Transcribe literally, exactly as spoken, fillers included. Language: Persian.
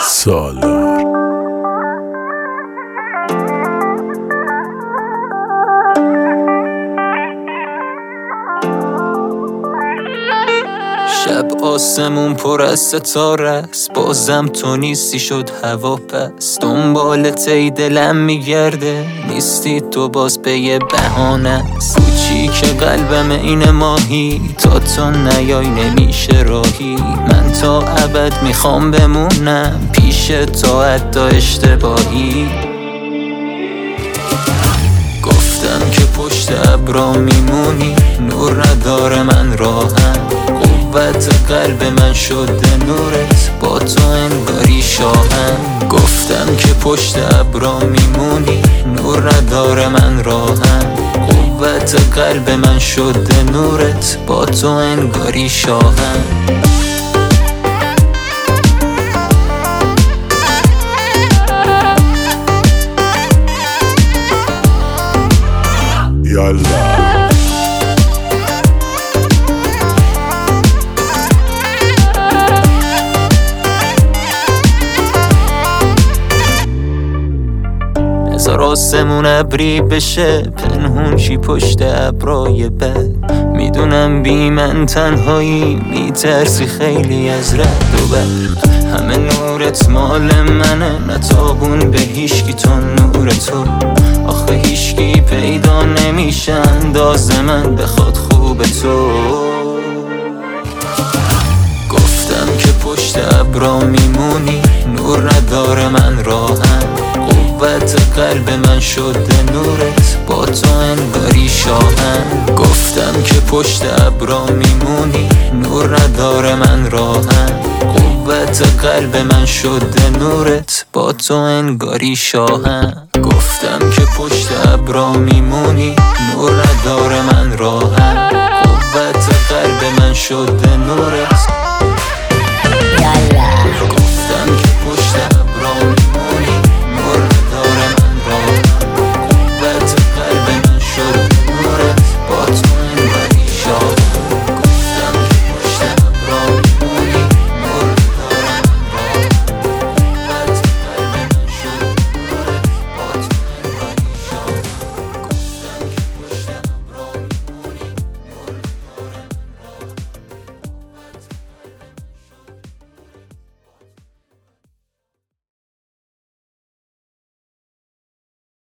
سالار. شب آسمون پر از ستاره است، بازم تو نیستی شد هوا پس. دنبالت ای دلم میگرده، نیستی تو باز به یه بهانه است. کوچیک قلبم این ماهی، تا تو نیای نمیشه راهی. من تا ابد میخوام بمونم پیش تو حتی اشتباهی. گفتم که پشت ابرا میمونی، نور نداره من راهم. قوت قلب من شده نورت، با تو انگاری شاهم. گفتم که پشت ابرا میمونی، نور نداره من راهم. قوت قلب من شده نورت، با تو انگاری شاهم. یالا نزار آسمون ابری بشه، پنهون چی پشت ابرای بد. میدونم بی من تنهایی، میترسی خیلی از رد و بر. همه نورت مال منه، نتابون به هیشکی تو نور تو. آخه هیشکی پیدا نمیشه انداز من بخواد خوب تو. گفتم که پشت ابرا میمونی، نور نداره من راهم. قوت قلب من شده نورت، با تو انگاری شاهم. گفتم که پشت ابرا میمونی، نور نداره من راهم. قوت قلب من شده نورت، با تو انگاری شاهم. گفتم که پشت ابرا میمونی، نور نداره من راهم. قوت قلب من شده نورت،